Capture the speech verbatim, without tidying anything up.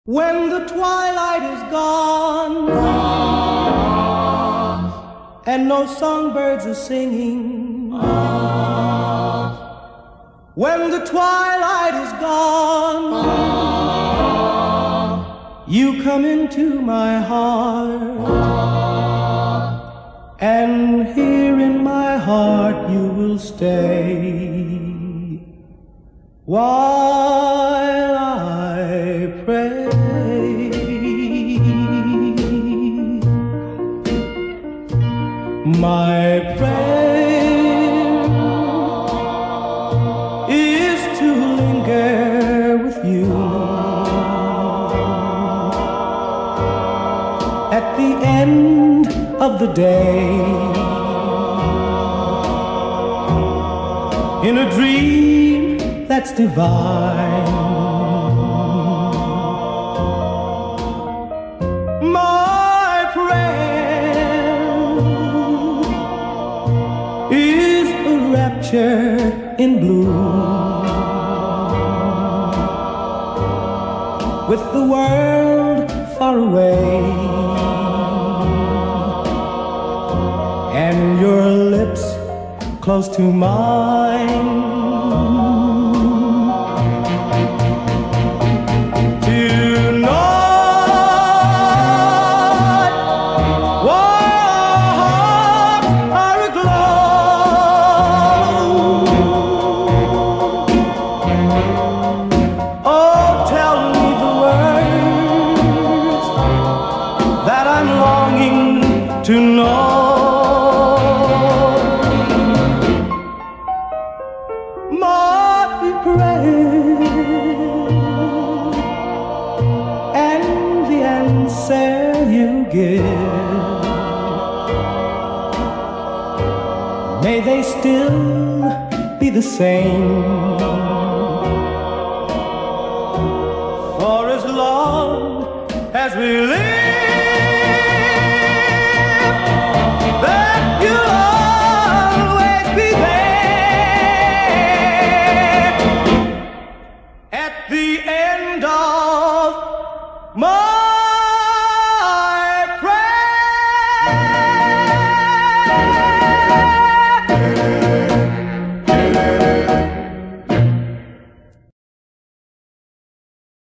When the twilight is gone ah, and no songbirds are singing ah, when the twilight is gone ah, you come into my heart ah, and here in my heart you will stay while I pray. My prayer is to linger with you at the end of the day, in a dream that's divine. My prayer is a rapture in bloom, with the world far away and your lips close to mine. To know my prayer and the answer you give, may they still be the same for as long as we live.